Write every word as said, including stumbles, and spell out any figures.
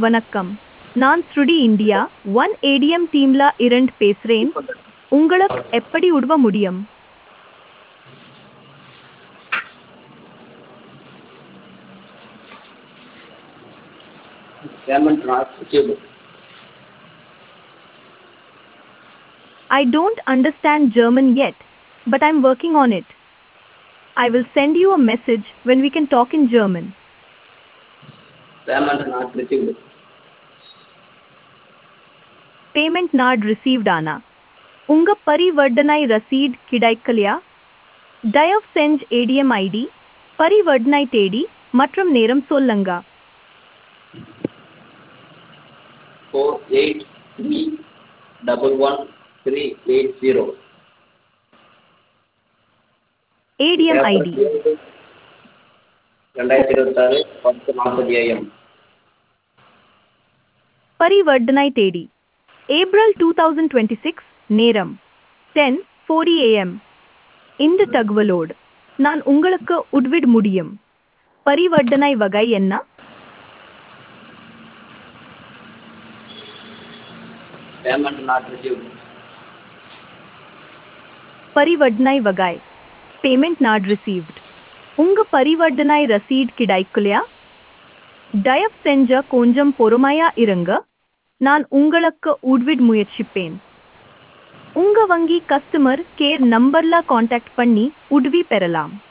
வணக்கம். நான் ஸ்ருடி India one ATM டீம்ல இருந்து பேசுறேன். உங்களுக்கு எப்படி உதவ முடியும்? Payment not received. I don't understand German yet, but I'm working on it. I will send you a message when we can talk in German. Payment not received. Payment not received ஆனா உங்க பரிவர்த்தனை ரசீது கிடைக்கலையா? தயவு செஞ்சு ATM ID, பரிவர்த்தனை தேதி மற்றும் நேரம் சொல்லுங்க. Four eight three double one three eight zero. ATM ID ரெண்டாயிரத்தி இருபத்தாறு பத்து நாற்பது ஏஎம். பரிவர்த்தனை தேதி April two thousand twenty six, நேரம் டென் ஃபோர்ட்டி ஏஎம். இந்த தகவலோடு நான் உங்களுக்கு உதவிட முடியும். பரிவர்த்தனை வகை என்ன? Payment not received. பரிவர்த்தனை வகை பேமெண்ட் நாட் ரிசீவ்ட். உங்க பரிவர்த்தனை ரசீது கிடைக்கலையா? தயவு செஞ்ச கொஞ்சம் பொறுமையா இருங்க. நான் உங்களுக்கு உதவிட முயற்சிப்பேன். உங்க வங்கி கஸ்டமர் கேர் நம்பர்ல காண்டாக்ட் பண்ணி உதவி பெறலாம்.